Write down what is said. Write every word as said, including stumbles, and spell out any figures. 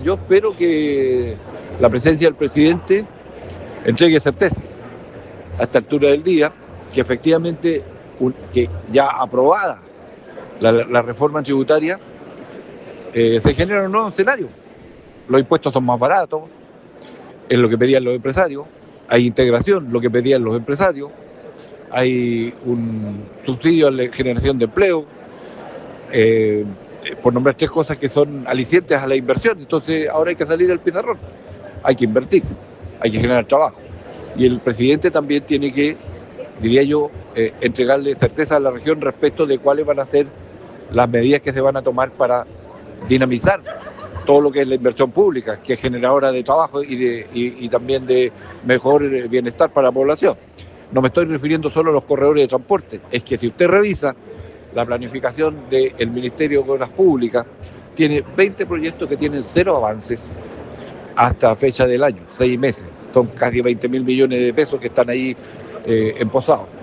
yo espero que la presencia del presidente entregue certezas a esta altura del día, que efectivamente un, que ya aprobada la, la reforma tributaria, eh, se genera un nuevo escenario. Los impuestos son más baratos, es lo que pedían los empresarios, hay integración, lo que pedían los empresarios, hay un subsidio a la generación de empleo, eh, por nombrar tres cosas que son alicientes a la inversión. Entonces ahora hay que salir al pizarrón, hay que invertir, hay que generar trabajo. Y el presidente también tiene que, diría yo, eh, entregarle certeza a la región respecto de cuáles van a ser las medidas que se van a tomar para dinamizar todo lo que es la inversión pública, que es generadora de trabajo y, de, y, y también de mejor bienestar para la población. No me estoy refiriendo solo a los corredores de transporte, es que si usted revisa la planificación del Ministerio de Obras Públicas, tiene veinte proyectos que tienen cero avances hasta fecha del año, seis meses. Son casi veinte mil millones de pesos que están ahí eh, emposados.